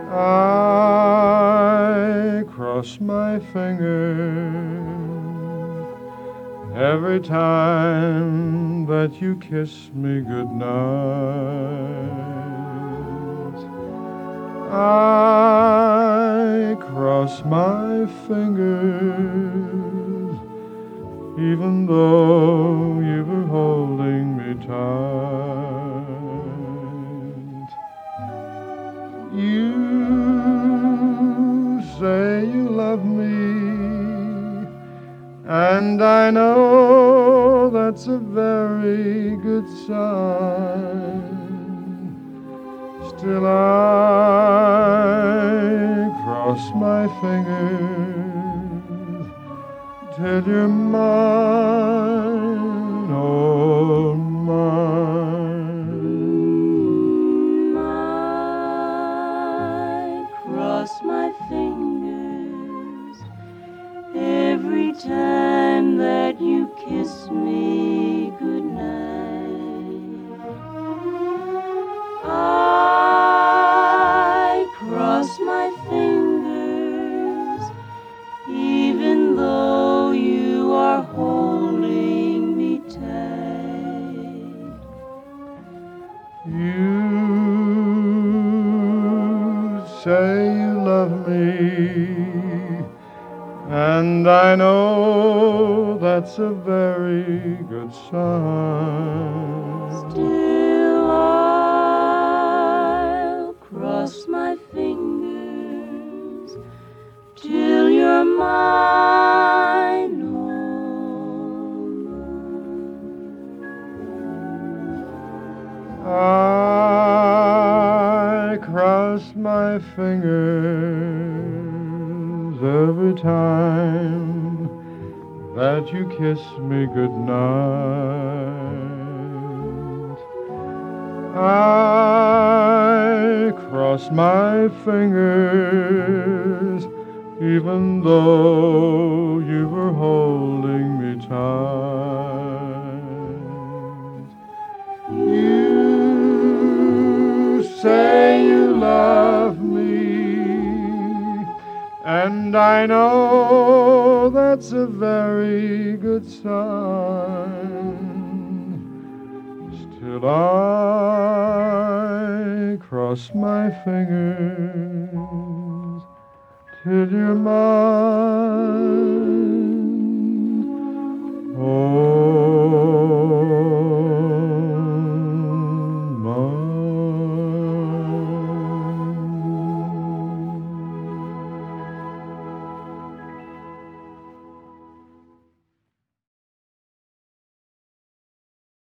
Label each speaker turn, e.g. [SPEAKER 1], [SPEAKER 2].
[SPEAKER 1] I cross my fingers every time that you kiss me goodnight. I cross my fingers even though you were holding me tight. You say you love me, and I know that's a very good sign. Still I cross my fingers till you're mine, oh mine.
[SPEAKER 2] I cross my fingers every time that you kiss me goodnight. I cross my fingers even though you are holding me tight.
[SPEAKER 1] You say you love me, and I know that's a very good sign.
[SPEAKER 2] Still I'll cross my fingers till you're mine, oh
[SPEAKER 1] I cross my fingers every time that you kiss me goodnight. I cross my fingers even though you were holding me tight. You say you love me, and I know that's a very good sign. Still I cross my fingers till you're mine.